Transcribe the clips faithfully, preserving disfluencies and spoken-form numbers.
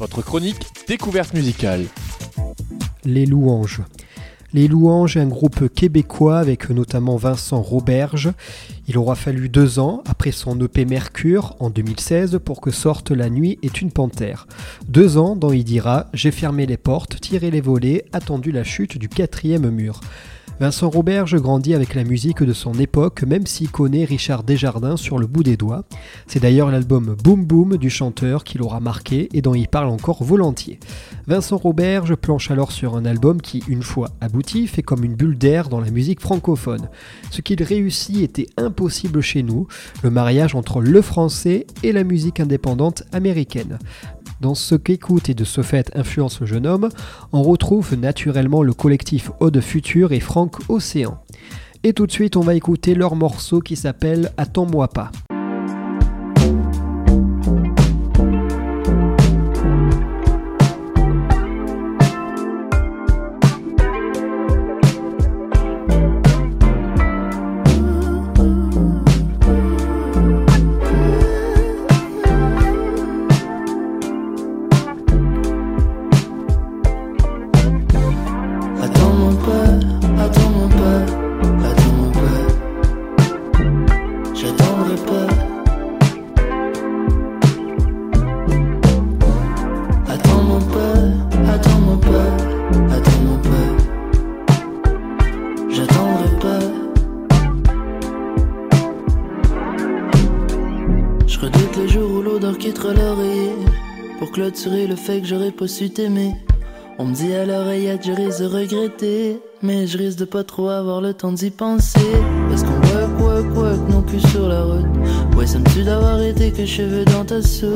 Votre chronique découverte musicale. Les Louanges. Les Louanges est un groupe québécois avec notamment Vincent Roberge. Il aura fallu deux ans après son E P Mercure en deux mille seize pour que sorte La nuit est une panthère. Deux ans dont il dira « J'ai fermé les portes, tiré les volets, attendu la chute du quatrième mur ». Vincent Roberge grandit avec la musique de son époque, même s'il connaît Richard Desjardins sur le bout des doigts. C'est d'ailleurs l'album Boom Boom du chanteur qui l'aura marqué et dont il parle encore volontiers. Vincent Roberge planche alors sur un album qui, une fois abouti, fait comme une bulle d'air dans la musique francophone. Ce qu'il réussit était impossible chez nous, le mariage entre le français et la musique indépendante américaine. Dans ce qu'écoute et de ce fait influence le jeune homme, on retrouve naturellement le collectif Ode Future et Franck Océan. Et tout de suite, on va écouter leur morceau qui s'appelle « Attends-moi pas ». Clôturer le fait que j'aurais pas su t'aimer. On me dit à l'oreillette je risque de regretter, mais je risque de pas trop avoir le temps d'y penser. Parce qu'on work, work, work, non plus sur la route. Ouais, ça me tue d'avoir été que cheveux dans ta soupe.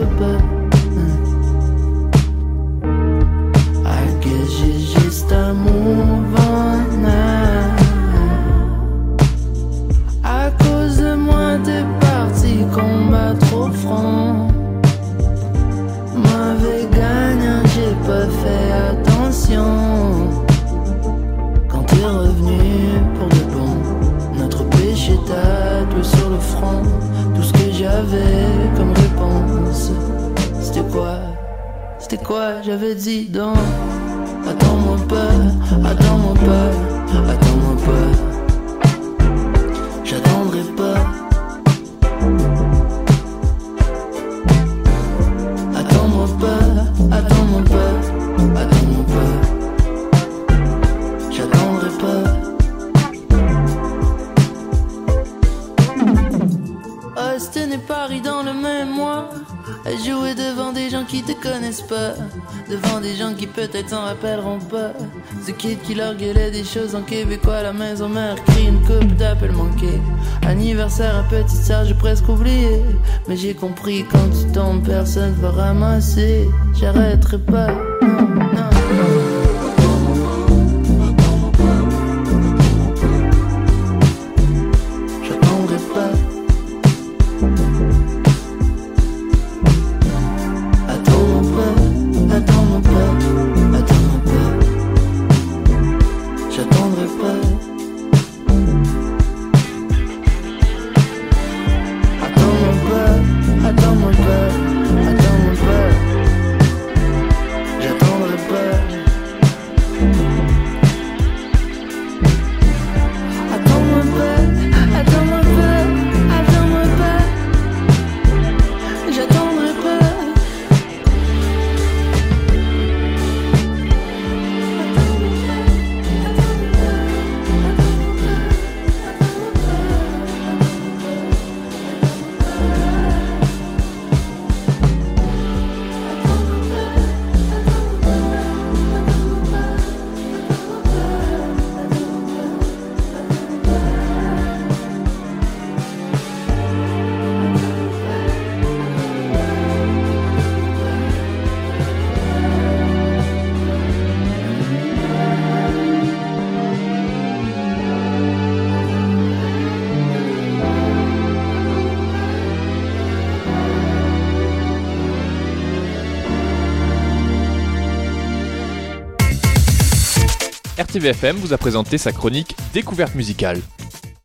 I guess j'ai juste un move on now. À cause de moi t'es parti combattre au front. Mauvais gagnant, j'ai pas fait attention. Quand t'es revenu pour de bon, notre péché tatoué sur le front. Tout ce que j'avais comme réponse, c'était quoi? C'était quoi? J'avais dit donc. Attends-moi pas, attends-moi pas, attends-moi pas. J'attendrai pas. Attends-moi pas, attends-moi pas, attends-moi pas. J'attendrai pas. Austin et Paris dans le même mois. À jouer devant des gens qui te connaissent pas. Devant des gens qui peut-être s'en rappelleront pas. Ce kid qui leur gueulait des choses en québécois. La maison mère crie une coupe d'appel manqué. Anniversaire à petite sœur, j'ai presque oublié. Mais j'ai compris quand tu tombes, personne va ramasser. J'arrêterai pas, non, non. J'attendrai pas. R T V F M vous a présenté sa chronique Découverte musicale.